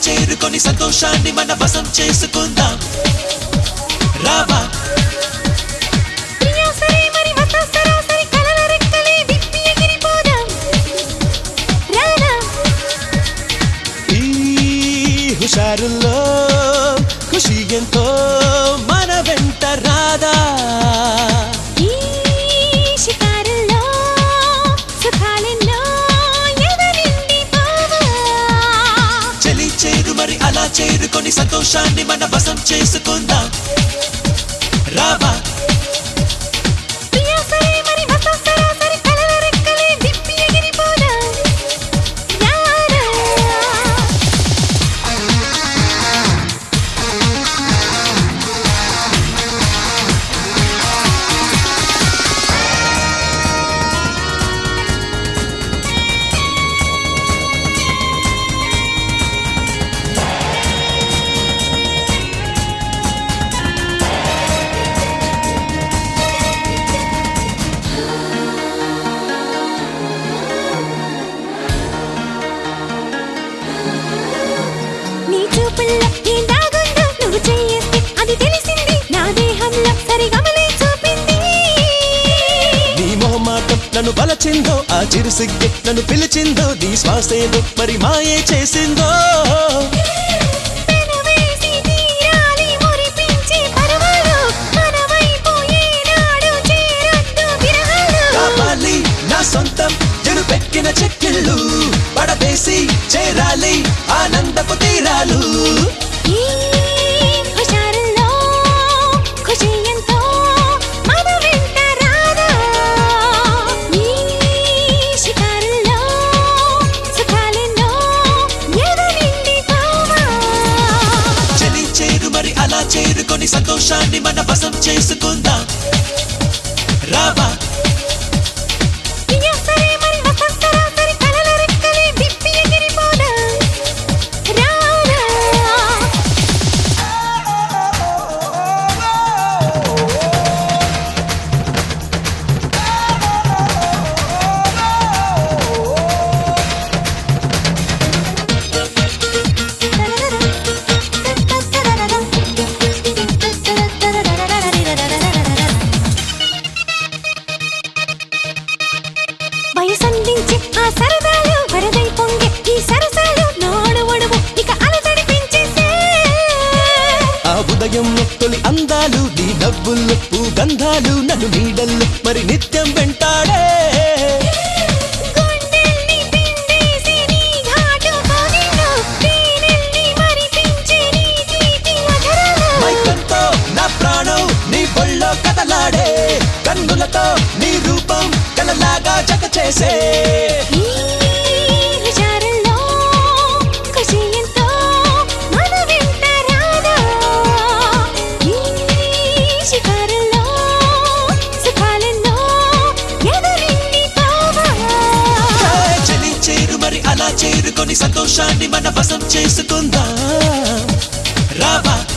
చేరుకొని సంతోషాన్ని మన వశం చేసుకుందాం రావా హుషారుల్లో ఖుషి ఎంతో మన వెంట రాదా ఈ షికారుల్లో సుఖాలెన్నో ఎదరింది బావా చలి చేరు మరి అలా చేరుకొని సంతోషాన్ని మన వశం చేసుకుందాం రావా నన్ను బలచిందో ఆ చిరు సిగ్గే నన్ను పిలిచిందో నీ శ్వాసేదో మరి మాయే చేసిందో కావాలి నా సొంతం జరుపెక్కిన చెక్కిళ్ళు పడవేసి చేరాలి ఆనందపు తీరాలు అలా చేరుకొని సంతోషాన్ని మన వశం చేసుకుందాం రావా వయసందించి ఆ సరదాలు వరదై పొంగే ఈ సరసాలు నోడు ఒడువు ఇక అలజడిపించేసే ఆ ఉదయంలో తొలి అందాలు నీ నవ్వుల్లో పూగంధాలు నన్ను నీడల్లో మరి నిత్యం వెంటాడే గుండెల్ని పిండేసి నీ ఘాటు కోగిలో తేనెల్ని మరిపించే నీ తీపి మధురాలు మైకంతో నా ప్రాణం నీ ఒళ్ళో కదలాడే కన్నులతో నీ రూపం కలలాగా జత చేసే ఈ హుషారుల్లో ఖుషి ఎంతో మన వెంట రాదా ఈ షికారుల్లో సుఖాలెన్నో ఎదరింది బావా చలి చేరు మరి అలా చేరుకొని సంతోషాన్ని మన వశం చేసుకుందాం రావా